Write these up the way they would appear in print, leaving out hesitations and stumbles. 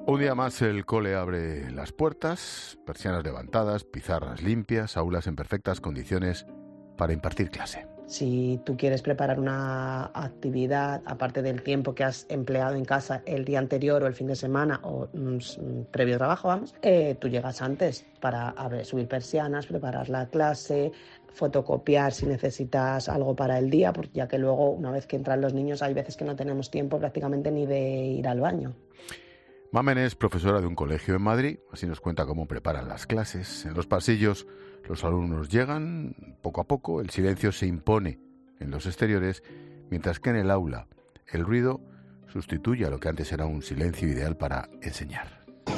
Un día más el cole abre las puertas, persianas levantadas, pizarras limpias, aulas en perfectas condiciones para impartir clase. Si tú quieres preparar una actividad, aparte del tiempo que has empleado en casa el día anterior o el fin de semana o previo trabajo, tú llegas antes para subir persianas, preparar la clase, fotocopiar si necesitas algo para el día, porque ya que luego, una vez que entran los niños, hay veces que no tenemos tiempo prácticamente ni de ir al baño. Mamen es profesora de un colegio en Madrid, así nos cuenta cómo preparan las clases. En los pasillos los alumnos llegan poco a poco, el silencio se impone en los exteriores, mientras que en el aula el ruido sustituye a lo que antes era un silencio ideal para enseñar.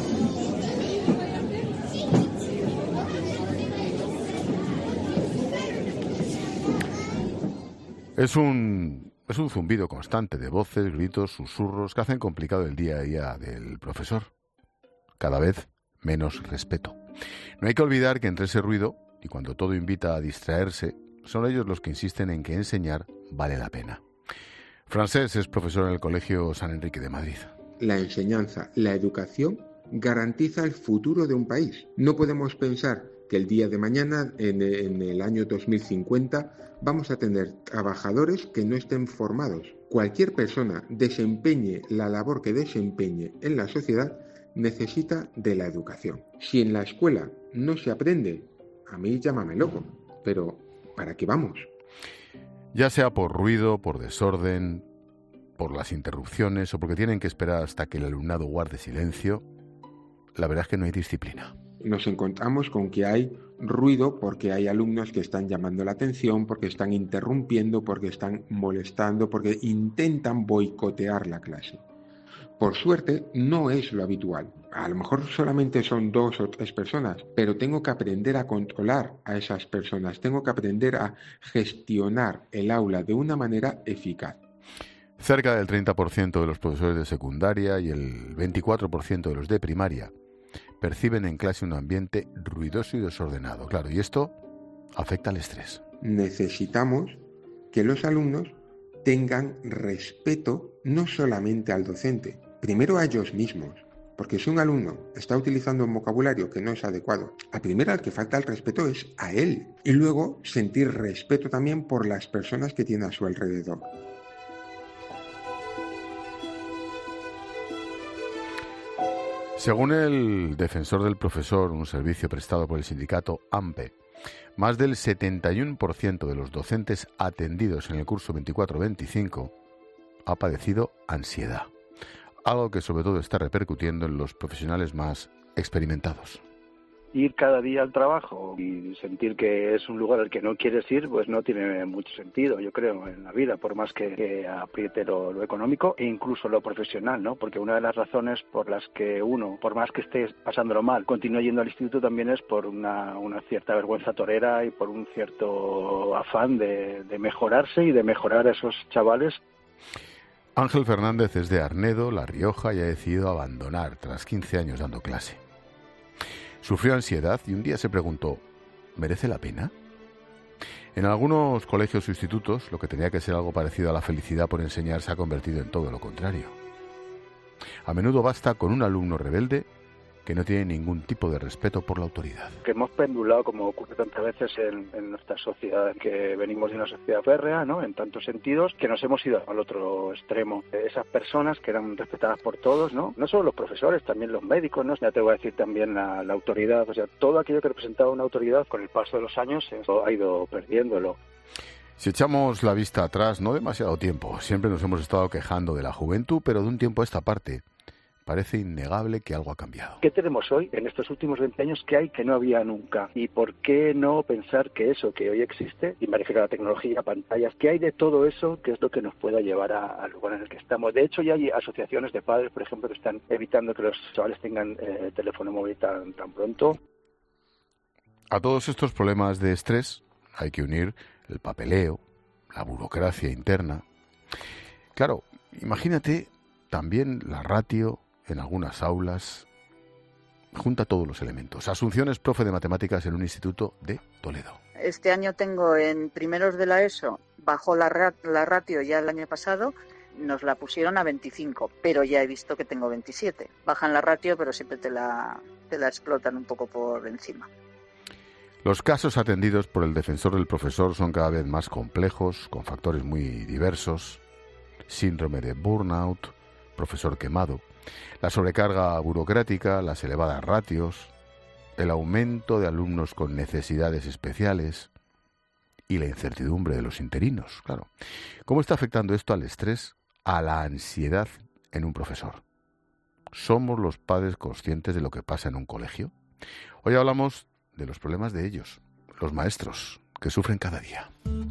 Es un zumbido constante de voces, gritos, susurros que hacen complicado el día a día del profesor. Cada vez menos respeto. No hay que olvidar que entre ese ruido, y cuando todo invita a distraerse, son ellos los que insisten en que enseñar vale la pena. Francés es profesor en el Colegio San Enrique de Madrid. La enseñanza, la educación, garantiza el futuro de un país. No podemos pensar que el día de mañana, en el año 2050, vamos a tener trabajadores que no estén formados. Cualquier persona desempeñe la labor que desempeñe en la sociedad necesita de la educación. Si en la escuela no se aprende, a mí llámame loco, pero ¿para qué vamos? Ya sea por ruido, por desorden, por las interrupciones o porque tienen que esperar hasta que el alumnado guarde silencio, la verdad es que no hay disciplina. Nos encontramos con que hay ruido porque hay alumnos que están llamando la atención, porque están interrumpiendo, porque están molestando, porque intentan boicotear la clase. Por suerte, no es lo habitual. A lo mejor solamente son 2 o 3 personas, pero tengo que aprender a controlar a esas personas, tengo que aprender a gestionar el aula de una manera eficaz. Cerca del 30% de los profesores de secundaria y el 24% de los de primaria perciben en clase un ambiente ruidoso y desordenado. Claro, y esto afecta al estrés. Necesitamos que los alumnos tengan respeto no solamente al docente, primero a ellos mismos, porque si un alumno está utilizando un vocabulario que no es adecuado, a primera al que falta el respeto es a él, y luego sentir respeto también por las personas que tiene a su alrededor. Según el defensor del profesor, un servicio prestado por el sindicato AMPE, más del 71% de los docentes atendidos en el curso 24-25 ha padecido ansiedad, algo que sobre todo está repercutiendo en los profesionales más experimentados. Ir cada día al trabajo y sentir que es un lugar al que no quieres ir, pues no tiene mucho sentido, yo creo, en la vida, por más que apriete lo económico e incluso lo profesional, ¿no? Porque una de las razones por las que uno, por más que esté pasándolo mal, continúa yendo al instituto también es por una cierta vergüenza torera y por un cierto afán de mejorarse y de mejorar a esos chavales. Ángel Fernández es de Arnedo, La Rioja, y ha decidido abandonar tras 15 años dando clase. Sufrió ansiedad y un día se preguntó, ¿merece la pena? En algunos colegios o institutos, lo que tenía que ser algo parecido a la felicidad por enseñar se ha convertido en todo lo contrario. A menudo basta con un alumno rebelde que no tiene ningún tipo de respeto por la autoridad. Que hemos pendulado, como ocurre tantas veces en nuestra sociedad, que venimos de una sociedad férrea, ¿no? En tantos sentidos, que nos hemos ido al otro extremo. Esas personas que eran respetadas por todos, ¿no? No solo los profesores, también los médicos, ¿no? Ya te voy a decir también la autoridad. O sea, todo aquello que representaba una autoridad, con el paso de los años, ha ido perdiéndolo. Si echamos la vista atrás, no demasiado tiempo, siempre nos hemos estado quejando de la juventud, pero de un tiempo a esta parte parece innegable que algo ha cambiado. ¿Qué tenemos hoy, en estos últimos 20 años, que hay que no había nunca? ¿Y por qué no pensar que eso que hoy existe, y me refiero a la tecnología, pantallas, que hay de todo eso, que es lo que nos pueda llevar al lugar en el que estamos? De hecho, ya hay asociaciones de padres, por ejemplo, que están evitando que los chavales tengan teléfono móvil tan pronto. A todos estos problemas de estrés hay que unir el papeleo, la burocracia interna. Claro, imagínate también la ratio en algunas aulas, junta todos los elementos. Asunción es profe de matemáticas en un instituto de Toledo. Este año tengo en primeros de la ESO, bajó la ratio ya el año pasado, nos la pusieron a 25, pero ya he visto que tengo 27. Bajan la ratio, pero siempre te la explotan un poco por encima. Los casos atendidos por el defensor del profesor son cada vez más complejos, con factores muy diversos: síndrome de burnout, profesor quemado, la sobrecarga burocrática, las elevadas ratios, el aumento de alumnos con necesidades especiales y la incertidumbre de los interinos, claro. ¿Cómo está afectando esto al estrés, a la ansiedad en un profesor? ¿Somos los padres conscientes de lo que pasa en un colegio? Hoy hablamos de los problemas de ellos, los maestros, que sufren cada día.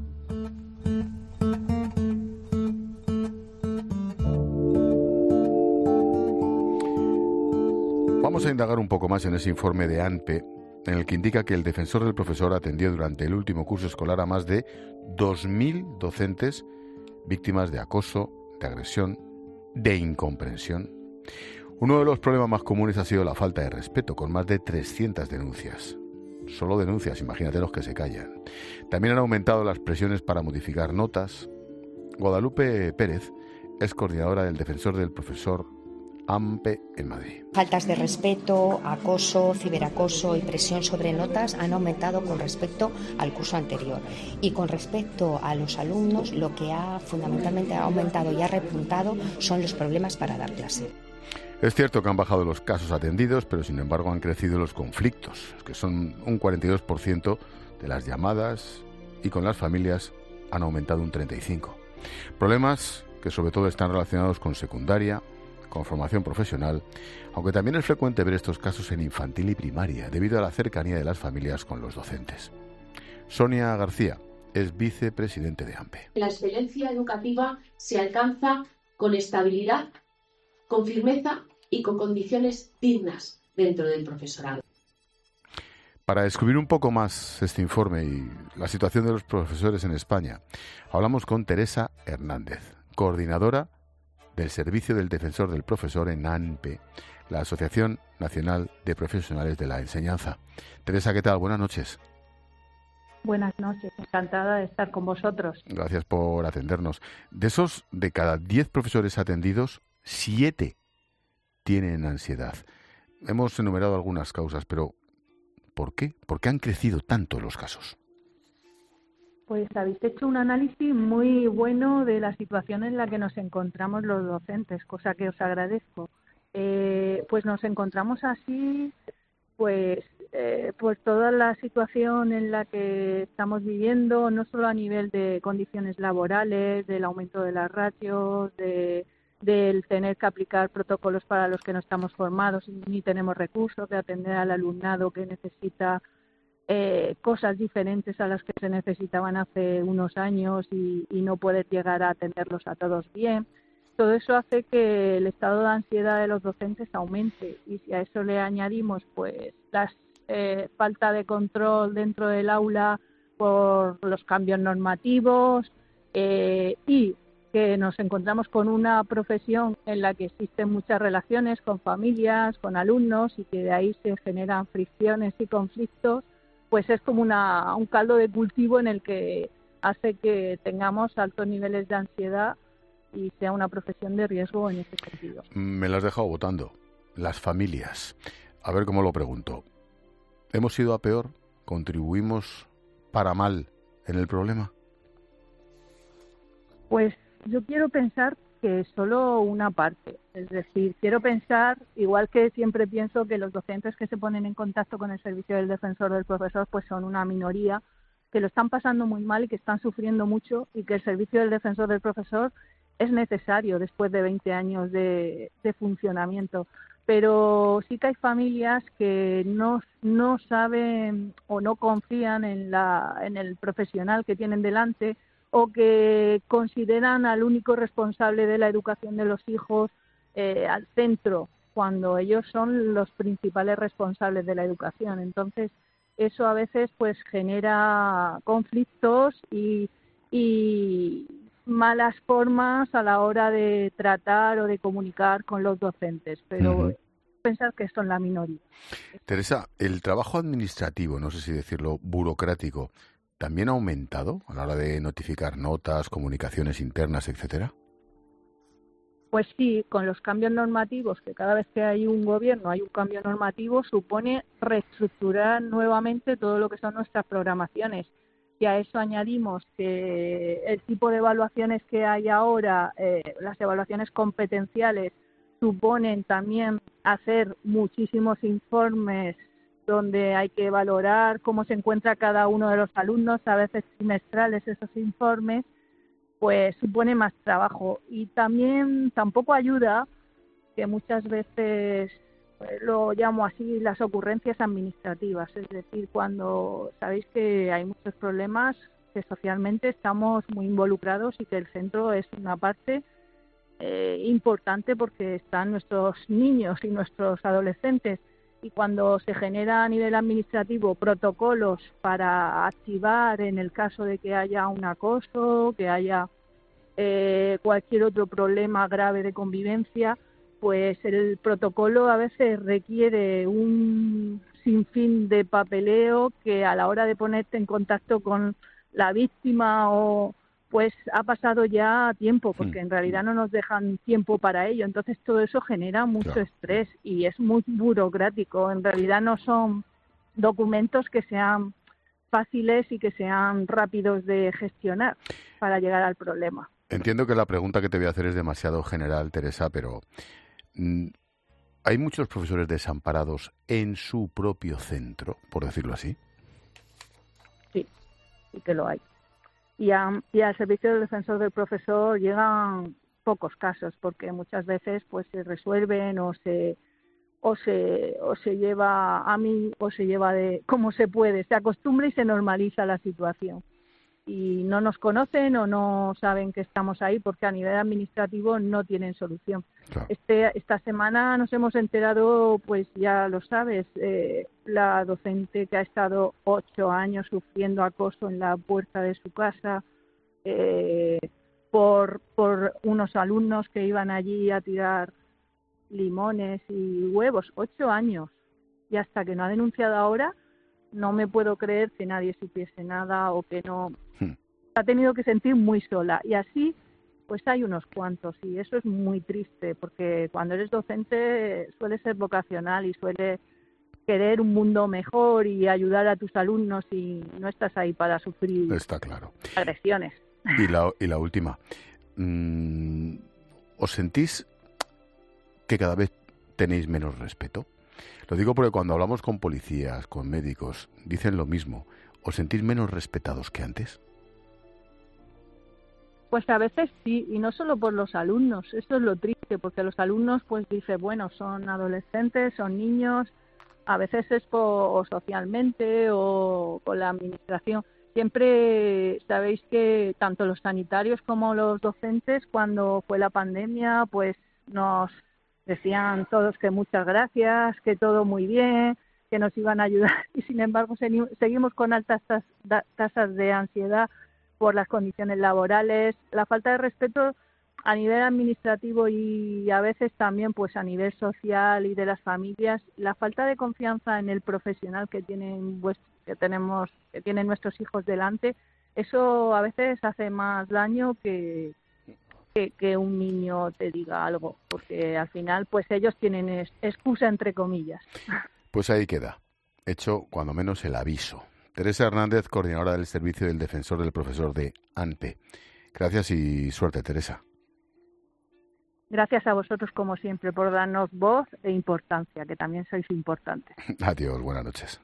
Vamos a indagar un poco más en ese informe de ANPE, en el que indica que el defensor del profesor atendió durante el último curso escolar a más de 2.000 docentes víctimas de acoso, de agresión, de incomprensión. Uno de los problemas más comunes ha sido la falta de respeto, con más de 300 denuncias. Solo denuncias, imagínate los que se callan. También han aumentado las presiones para modificar notas. Guadalupe Pérez es coordinadora del defensor del profesor ANPE en Madrid. Faltas de respeto, acoso, ciberacoso y presión sobre notas han aumentado con respecto al curso anterior. Y con respecto a los alumnos, lo que fundamentalmente ha aumentado y ha repuntado son los problemas para dar clase. Es cierto que han bajado los casos atendidos, pero sin embargo han crecido los conflictos, que son un 42% de las llamadas, y con las familias han aumentado un 35%. Problemas que sobre todo están relacionados con secundaria, con formación profesional, aunque también es frecuente ver estos casos en infantil y primaria, debido a la cercanía de las familias con los docentes. Sonia García es vicepresidente de ANPE. La excelencia educativa se alcanza con estabilidad, con firmeza y con condiciones dignas dentro del profesorado. Para descubrir un poco más este informe y la situación de los profesores en España, hablamos con Teresa Hernández, coordinadora del Servicio del Defensor del Profesor en ANPE, la Asociación Nacional de Profesionales de la Enseñanza. Teresa, ¿qué tal? Buenas noches. Buenas noches, encantada de estar con vosotros. Gracias por atendernos. De cada 10 profesores atendidos, 7 tienen ansiedad. Hemos enumerado algunas causas, pero ¿por qué? ¿Por qué han crecido tanto los casos? Pues habéis hecho un análisis muy bueno de la situación en la que nos encontramos los docentes, cosa que os agradezco. Pues nos encontramos así, pues toda la situación en la que estamos viviendo, no solo a nivel de condiciones laborales, del aumento de las ratios, del tener que aplicar protocolos para los que no estamos formados ni tenemos recursos, de atender al alumnado que necesita cosas diferentes a las que se necesitaban hace unos años y no poder llegar a atenderlos a todos bien. Todo eso hace que el estado de ansiedad de los docentes aumente, y si a eso le añadimos pues la falta de control dentro del aula por los cambios normativos y que nos encontramos con una profesión en la que existen muchas relaciones con familias, con alumnos, y que de ahí se generan fricciones y conflictos, pues es como un caldo de cultivo en el que hace que tengamos altos niveles de ansiedad y sea una profesión de riesgo en ese sentido. Me las has dejado votando. Las familias. A ver cómo lo pregunto. ¿Hemos ido a peor? ¿Contribuimos para mal en el problema? Pues yo quiero pensar que es solo una parte. Es decir, quiero pensar, igual que siempre pienso que los docentes que se ponen en contacto con el servicio del defensor del profesor pues son una minoría, que lo están pasando muy mal y que están sufriendo mucho, y que el servicio del defensor del profesor es necesario después de 20 años de funcionamiento. Pero sí que hay familias que no saben o no confían en el profesional que tienen delante, o que consideran al único responsable de la educación de los hijos al centro, cuando ellos son los principales responsables de la educación. Entonces, eso a veces pues genera conflictos y malas formas a la hora de tratar o de comunicar con los docentes, pero pensar que son la minoría. Teresa, el trabajo administrativo, no sé si decirlo, burocrático, ¿también ha aumentado a la hora de notificar notas, comunicaciones internas, etcétera? pues sí, con los cambios normativos, que cada vez que hay un gobierno hay un cambio normativo, supone reestructurar nuevamente todo lo que son nuestras programaciones. Y a eso añadimos que el tipo de evaluaciones que hay ahora, las evaluaciones competenciales, suponen también hacer muchísimos informes donde hay que valorar cómo se encuentra cada uno de los alumnos, a veces trimestrales esos informes, pues supone más trabajo. Y también tampoco ayuda que muchas veces, pues, lo llamo así, las ocurrencias administrativas, es decir, cuando sabéis que hay muchos problemas que socialmente estamos muy involucrados y que el centro es una parte importante porque están nuestros niños y nuestros adolescentes, y cuando se genera a nivel administrativo protocolos para activar en el caso de que haya un acoso, que haya cualquier otro problema grave de convivencia, pues el protocolo a veces requiere un sinfín de papeleo que a la hora de ponerte en contacto con la víctima o pues ha pasado ya tiempo, porque en realidad no nos dejan tiempo para ello. Entonces todo eso genera mucho estrés y es muy burocrático. En realidad no son documentos que sean fáciles y que sean rápidos de gestionar para llegar al problema. Entiendo que la pregunta que te voy a hacer es demasiado general, Teresa, pero ¿hay muchos profesores desamparados en su propio centro, por decirlo así? Sí, sí que lo hay. Y al servicio del defensor del profesor llegan pocos casos, porque muchas veces pues se resuelven o se lleva a mí o se lleva de como se puede, se acostumbra y se normaliza la situación. Y no nos conocen o no saben que estamos ahí porque a nivel administrativo no tienen solución. Claro. Esta semana nos hemos enterado, pues ya lo sabes, la docente que ha estado 8 años sufriendo acoso en la puerta de su casa por unos alumnos que iban allí a tirar limones y huevos. 8 años. Y hasta que no ha denunciado ahora, no me puedo creer que nadie supiese nada o que no. Ha tenido que sentir muy sola. Y así, pues hay unos cuantos. Y eso es muy triste, porque cuando eres docente suele ser vocacional y suele querer un mundo mejor y ayudar a tus alumnos, y no estás ahí para sufrir Está claro. agresiones. Y la última. ¿Os sentís que cada vez tenéis menos respeto? Lo digo porque cuando hablamos con policías, con médicos, dicen lo mismo. ¿Os sentís menos respetados que antes? Pues a veces sí, y no solo por los alumnos. Esto es lo triste, porque los alumnos pues dicen, bueno, son adolescentes, son niños, a veces es socialmente o con la administración. Siempre sabéis que tanto los sanitarios como los docentes, cuando fue la pandemia, pues nos decían todos que muchas gracias, que todo muy bien, que nos iban a ayudar, y sin embargo seguimos con altas tasas de ansiedad por las condiciones laborales, la falta de respeto a nivel administrativo y a veces también pues a nivel social y de las familias, la falta de confianza en el profesional que tienen nuestros hijos delante. Eso a veces hace más daño que un niño te diga algo, porque al final pues ellos tienen excusa entre comillas. Pues ahí queda, hecho cuando menos el aviso. Teresa Hernández, coordinadora del Servicio del Defensor del Profesor de ANPE. Gracias y suerte, Teresa. Gracias a vosotros, como siempre, por darnos voz e importancia, que también sois importantes. Adiós, buenas noches.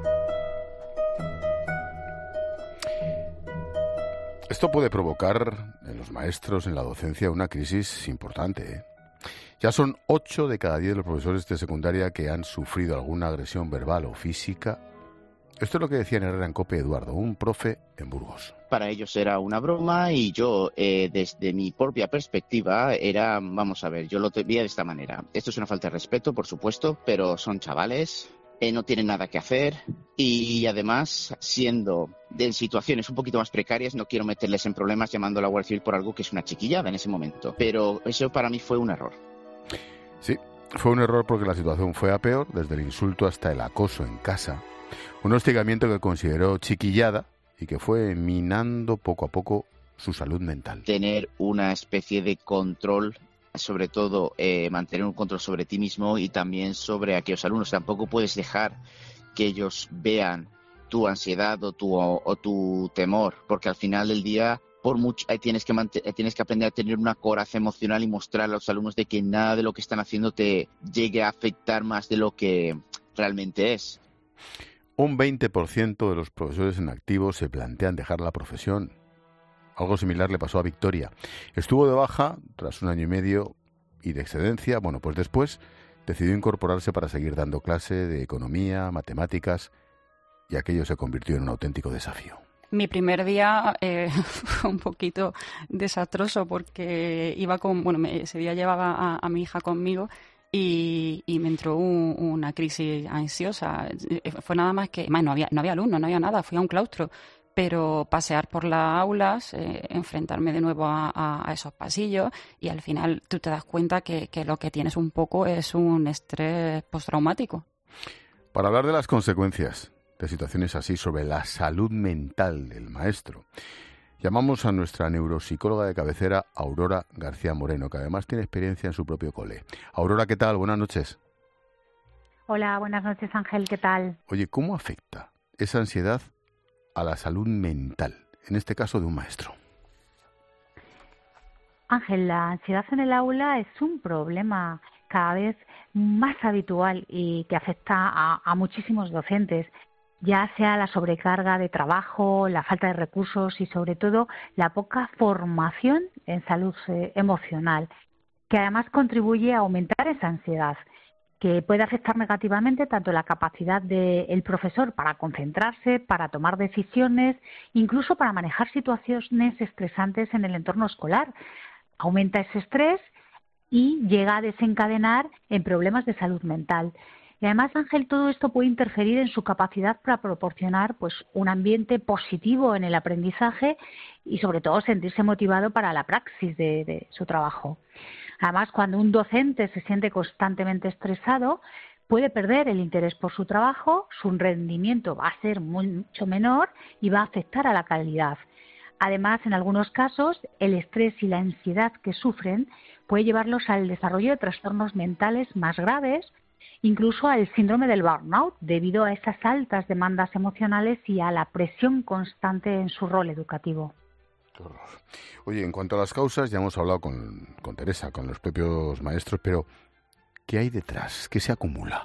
Esto puede provocar en los maestros, en la docencia, una crisis importante, ¿eh? Ya son 8 de cada 10 de los profesores de secundaria que han sufrido alguna agresión verbal o física. Esto es lo que decía en Herrera en COPE Eduardo, un profe en Burgos. Para ellos era una broma y yo, desde mi propia perspectiva, vamos a ver, yo lo veía de esta manera. Esto es una falta de respeto, por supuesto, pero son chavales, no tienen nada que hacer y además, siendo de situaciones un poquito más precarias, no quiero meterles en problemas llamando a la Guardia Civil por algo que es una chiquillada en ese momento. Pero eso para mí fue un error. Sí, fue un error porque la situación fue a peor, desde el insulto hasta el acoso en casa. Un hostigamiento que consideró chiquillada y que fue minando poco a poco su salud mental. Tener una especie de control sobre todo mantener un control sobre ti mismo y también sobre aquellos alumnos. Tampoco puedes dejar que ellos vean tu ansiedad o tu temor, porque al final del día tienes que aprender a tener una coraza emocional y mostrar a los alumnos de que nada de lo que están haciendo te llegue a afectar más de lo que realmente es. Un 20% de los profesores en activo se plantean dejar la profesión. Algo similar le pasó a Victoria. Estuvo de baja tras 1 año y medio y de excedencia. Bueno, pues después decidió incorporarse para seguir dando clase de economía, matemáticas, y aquello se convirtió en un auténtico desafío. Mi primer día fue un poquito desastroso porque ese día llevaba a mi hija conmigo y me entró una crisis ansiosa. Fue nada más que, no había alumnos, no había nada, fui a un claustro, pero pasear por las aulas, enfrentarme de nuevo a esos pasillos, y al final tú te das cuenta que lo que tienes un poco es un estrés postraumático. Para hablar de las consecuencias de situaciones así sobre la salud mental del maestro, llamamos a nuestra neuropsicóloga de cabecera, Aurora García Moreno, que además tiene experiencia en su propio cole. Aurora, ¿qué tal? Buenas noches. Hola, buenas noches, Ángel, ¿qué tal? Oye, ¿cómo afecta esa ansiedad a la salud mental, en este caso de un maestro? Ángel, la ansiedad en el aula es un problema cada vez más habitual y que afecta a muchísimos docentes, ya sea la sobrecarga de trabajo, la falta de recursos y sobre todo la poca formación en salud emocional, que además contribuye a aumentar esa ansiedad, que puede afectar negativamente tanto la capacidad del profesor para concentrarse, para tomar decisiones, incluso para manejar situaciones estresantes en el entorno escolar. Aumenta ese estrés y llega a desencadenar en problemas de salud mental. Y además, Ángel, todo esto puede interferir en su capacidad para proporcionar un ambiente positivo en el aprendizaje y sobre todo sentirse motivado para la praxis de su trabajo. Además, cuando un docente se siente constantemente estresado, puede perder el interés por su trabajo, su rendimiento va a ser mucho menor y va a afectar a la calidad. Además, en algunos casos, el estrés y la ansiedad que sufren puede llevarlos al desarrollo de trastornos mentales más graves, incluso al síndrome del burnout, debido a esas altas demandas emocionales y a la presión constante en su rol educativo. Qué horror. Oye, en cuanto a las causas, ya hemos hablado con Teresa, con los propios maestros, pero ¿qué hay detrás? ¿Qué se acumula?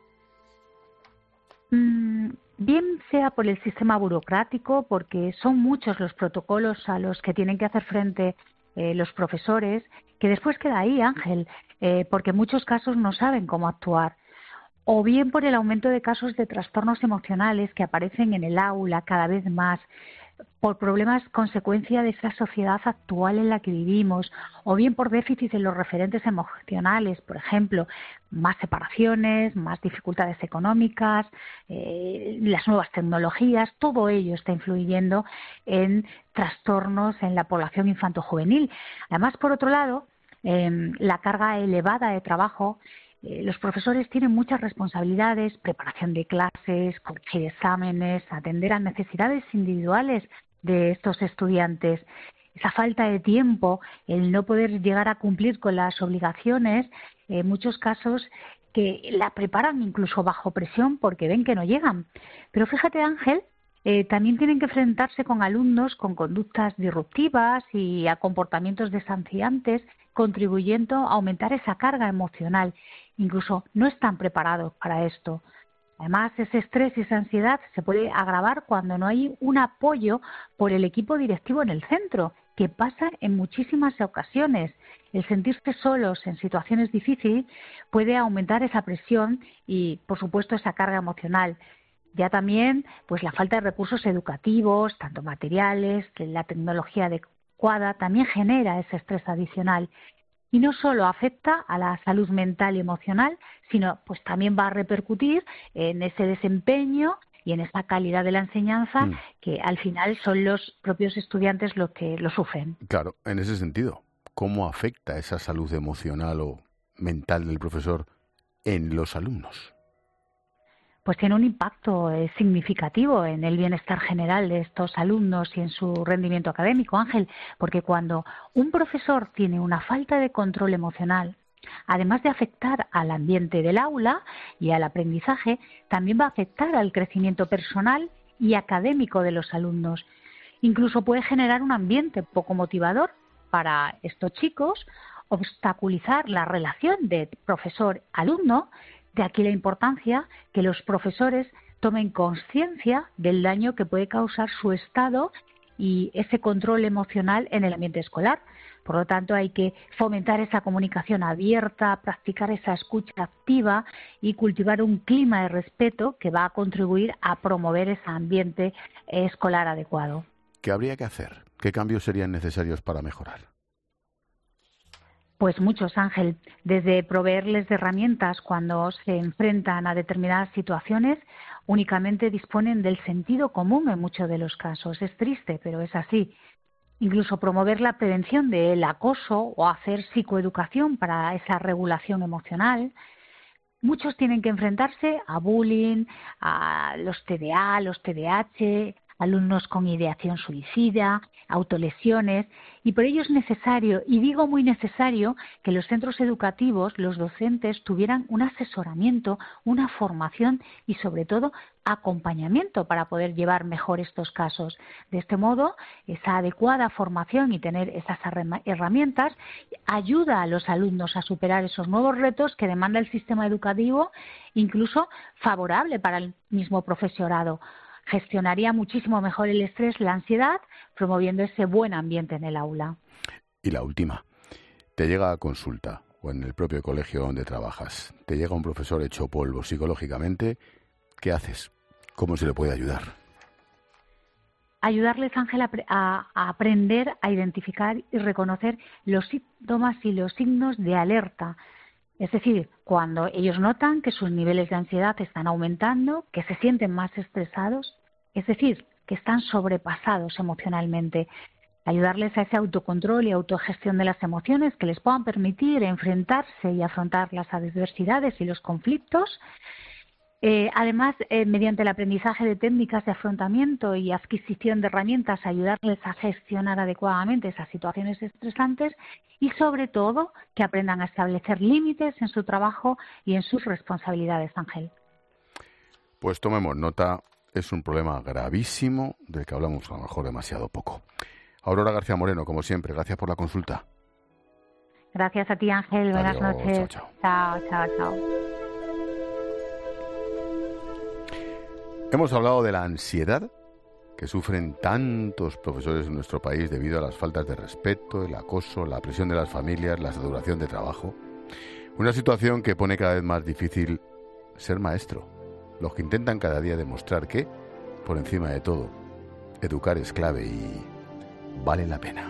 Bien sea por el sistema burocrático, porque son muchos los protocolos a los que tienen que hacer frente los profesores, que después queda ahí, Ángel, porque en muchos casos no saben cómo actuar. O bien por el aumento de casos de trastornos emocionales que aparecen en el aula cada vez más, por problemas consecuencia de esa sociedad actual en la que vivimos, o bien por déficit en los referentes emocionales, por ejemplo, más separaciones, más dificultades económicas, las nuevas tecnologías, todo ello está influyendo en trastornos en la población infantojuvenil. Además, por otro lado, la carga elevada de trabajo, los profesores tienen muchas responsabilidades, preparación de clases, corregir exámenes, atender a necesidades individuales de estos estudiantes. Esa falta de tiempo, el no poder llegar a cumplir con las obligaciones, en muchos casos que la preparan incluso bajo presión porque ven que no llegan. Pero fíjate, Ángel, también tienen que enfrentarse con alumnos con conductas disruptivas y a comportamientos desafiantes, contribuyendo a aumentar esa carga emocional. Incluso no están preparados para esto. Además, ese estrés y esa ansiedad se puede agravar cuando no hay un apoyo por el equipo directivo en el centro, que pasa en muchísimas ocasiones. El sentirse solos en situaciones difíciles puede aumentar esa presión y, por supuesto, esa carga emocional. Ya también, la falta de recursos educativos, tanto materiales, que la tecnología adecuada, también genera ese estrés adicional. Y no solo afecta a la salud mental y emocional, sino también va a repercutir en ese desempeño y en esa calidad de la enseñanza que al final son los propios estudiantes los que lo sufren. Claro, en ese sentido, ¿cómo afecta esa salud emocional o mental del profesor en los alumnos? pues tiene un impacto significativo en el bienestar general de estos alumnos y en su rendimiento académico, Ángel, porque cuando un profesor tiene una falta de control emocional, además de afectar al ambiente del aula y al aprendizaje, también va a afectar al crecimiento personal y académico de los alumnos. Incluso puede generar un ambiente poco motivador para estos chicos, obstaculizar la relación de profesor-alumno. De aquí la importancia que los profesores tomen conciencia del daño que puede causar su estado y ese control emocional en el ambiente escolar. Por lo tanto, hay que fomentar esa comunicación abierta, practicar esa escucha activa y cultivar un clima de respeto que va a contribuir a promover ese ambiente escolar adecuado. ¿Qué habría que hacer? ¿Qué cambios serían necesarios para mejorar? Pues muchos, Ángel, desde proveerles de herramientas cuando se enfrentan a determinadas situaciones, únicamente disponen del sentido común en muchos de los casos. Es triste, pero es así. Incluso promover la prevención del acoso o hacer psicoeducación para esa regulación emocional. Muchos tienen que enfrentarse a bullying, a los TDA, los TDAH, alumnos con ideación suicida, autolesiones, y por ello es necesario, y digo muy necesario, que los centros educativos, los docentes, tuvieran un asesoramiento, una formación y, sobre todo, acompañamiento para poder llevar mejor estos casos. De este modo, esa adecuada formación y tener esas herramientas ayuda a los alumnos a superar esos nuevos retos que demanda el sistema educativo, incluso favorable para el mismo profesorado. Gestionaría muchísimo mejor el estrés, la ansiedad, promoviendo ese buen ambiente en el aula. Y la última, te llega a consulta o en el propio colegio donde trabajas, te llega un profesor hecho polvo psicológicamente, ¿qué haces? ¿Cómo se le puede ayudar? Ayudarles, Ángel, a aprender a identificar y reconocer los síntomas y los signos de alerta. Es decir, cuando ellos notan que sus niveles de ansiedad están aumentando, que se sienten más estresados, es decir, que están sobrepasados emocionalmente. Ayudarles a ese autocontrol y autogestión de las emociones que les puedan permitir enfrentarse y afrontar las adversidades y los conflictos. Además, mediante el aprendizaje de técnicas de afrontamiento y adquisición de herramientas, ayudarles a gestionar adecuadamente esas situaciones estresantes y, sobre todo, que aprendan a establecer límites en su trabajo y en sus responsabilidades, Ángel. Pues tomemos nota, es un problema gravísimo del que hablamos a lo mejor demasiado poco. Aurora García Moreno, como siempre, gracias por la consulta. Gracias a ti, Ángel. Buenas Adiós, noches. Chao. Chao. Hemos hablado de la ansiedad que sufren tantos profesores en nuestro país debido a las faltas de respeto, el acoso, la presión de las familias, la saturación de trabajo. Una situación que pone cada vez más difícil ser maestro. Los que intentan cada día demostrar que, por encima de todo, educar es clave y vale la pena.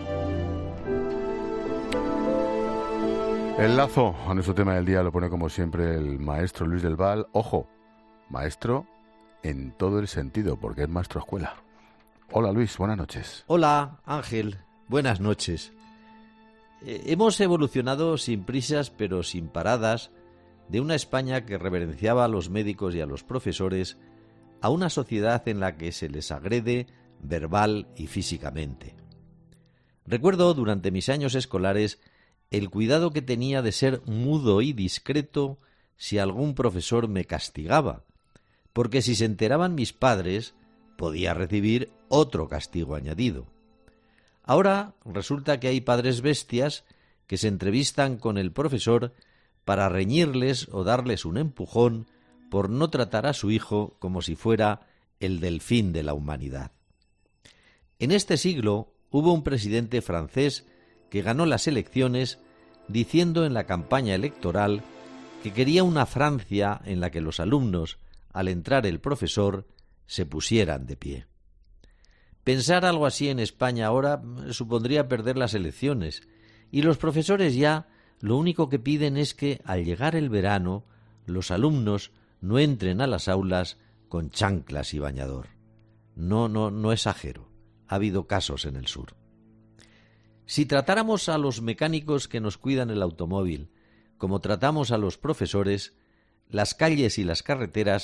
El lazo a nuestro tema del día lo pone como siempre el maestro Luis del Val. Ojo, maestro en todo el sentido, porque es maestro escuela. Hola Luis, buenas noches. Hola Ángel, buenas noches. Hemos evolucionado sin prisas pero sin paradas de una España que reverenciaba a los médicos y a los profesores a una sociedad en la que se les agrede verbal y físicamente. Recuerdo durante mis años escolares el cuidado que tenía de ser mudo y discreto si algún profesor me castigaba, porque si se enteraban mis padres, podía recibir otro castigo añadido. Ahora resulta que hay padres bestias que se entrevistan con el profesor para reñirles o darles un empujón por no tratar a su hijo como si fuera el delfín de la humanidad. En este siglo hubo un presidente francés que ganó las elecciones diciendo en la campaña electoral que quería una Francia en la que los alumnos, al entrar el profesor, se pusieran de pie. Pensar algo así en España ahora supondría perder las elecciones, y los profesores ya lo único que piden es que, al llegar el verano, los alumnos no entren a las aulas con chanclas y bañador. No exagero, ha habido casos en el sur. Si tratáramos a los mecánicos que nos cuidan el automóvil como tratamos a los profesores, las calles y las carreteras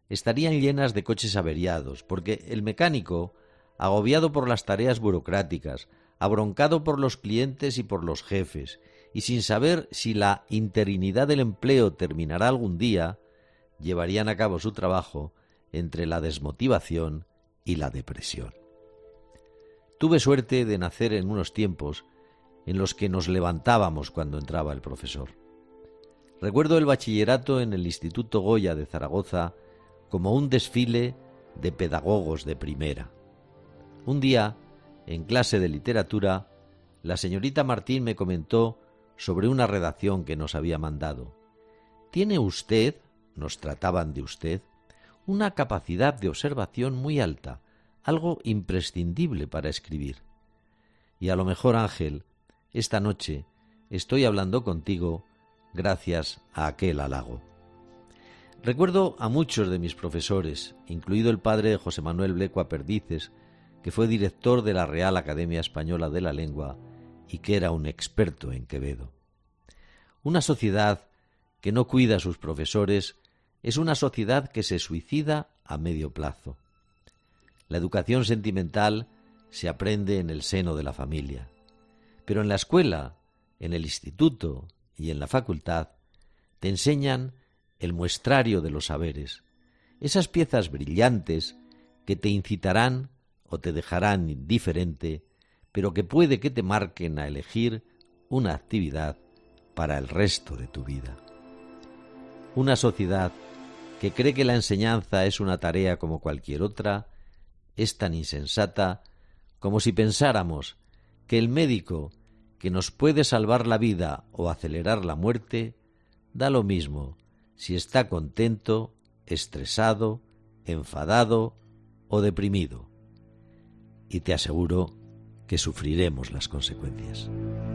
estarían llenas de coches averiados, porque el mecánico, agobiado por las tareas burocráticas, abroncado por los clientes y por los jefes, y sin saber si la interinidad del empleo terminará algún día, llevarían a cabo su trabajo entre la desmotivación y la depresión. Tuve suerte de nacer en unos tiempos en los que nos levantábamos cuando entraba el profesor. Recuerdo el bachillerato en el Instituto Goya de Zaragoza como un desfile de pedagogos de primera. Un día, en clase de literatura, la señorita Martín me comentó sobre una redacción que nos había mandado. «Tiene usted», nos trataban de usted, «una capacidad de observación muy alta, algo imprescindible para escribir. Y a lo mejor, Ángel, esta noche estoy hablando contigo gracias a aquel halago». Recuerdo a muchos de mis profesores, incluido el padre de José Manuel Blecua Perdices, que fue director de la Real Academia Española de la Lengua y que era un experto en Quevedo. Una sociedad que no cuida a sus profesores es una sociedad que se suicida a medio plazo. La educación sentimental se aprende en el seno de la familia, pero en la escuela, en el instituto y en la facultad te enseñan el muestrario de los saberes, esas piezas brillantes que te incitarán o te dejarán indiferente, pero que puede que te marquen a elegir una actividad para el resto de tu vida. Una sociedad que cree que la enseñanza es una tarea como cualquier otra es tan insensata como si pensáramos que el médico que nos puede salvar la vida o acelerar la muerte da lo mismo si está contento, estresado, enfadado o deprimido. Y te aseguro que sufriremos las consecuencias.